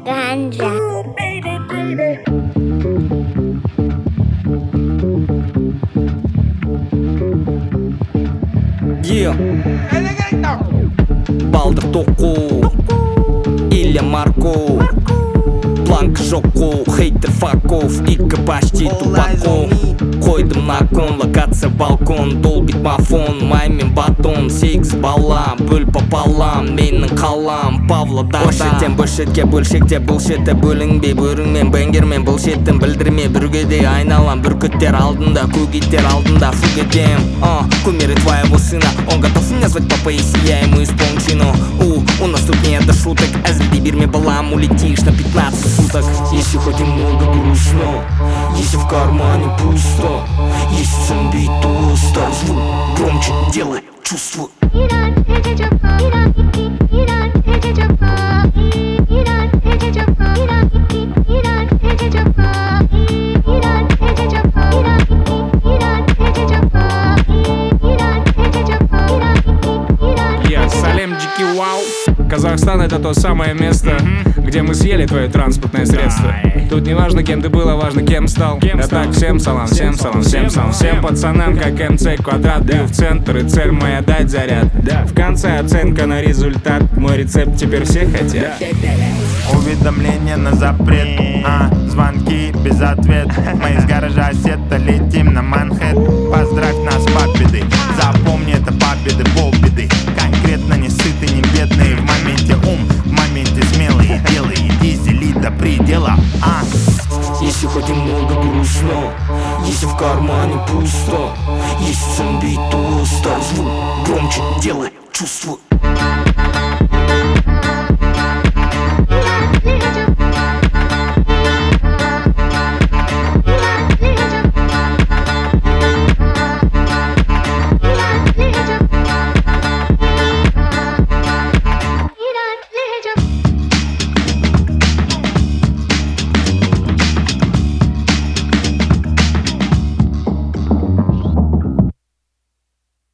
Ganja. Yeah. Балдыр тоқу Илья Марко Планка жоқу Хейтер факов Икі почти тупако Қойдым на кон Локация балкон Долбит мафон Маймен батон 8 бала Бөл пополам Менің қалам Павлодарда Бөлшеттен бөлшетке бөлшекте Бұлшетті бөлінбей Бөріңмен бәңгермен Бұлшеттін білдірме Бүргеде айналам Бүркіттер алдында Көгиттер алдында Фугедем Кумиры твоего сына Он готов меня звать папа Если я ему исполню чину У нас тут нет до шуток Әзілдей берме балам Улетишь на 15 суток Если хоть немного грустно Если в кармане пусто Если зомби толсто Звук громче делай чувствую Салем Дикий Вау. Казахстан — это то самое место, где мы съели твое транспортное средство. Тут не важно, кем ты был, а важно, кем стал. Да так, всем салам, всем салам, всем салам. Всем пацанам, как МЦ квадрат. Бью в центр, и цель моя дать заряд. В конце оценка на результат. Мой рецепт теперь все хотят. Уведомление на запрет, звонки без ответ. Мы из гаража сета летим на Манхэттен. Поздравь нас победой, запомни это победы, полбеды. Конкретно не сытый, не бедный. В моменте ум, в моменте смелые. Делай, дизели до предела. Если хоть немного грустно Если в кармане пусто Если зомби толсто Звук громче делай чувствую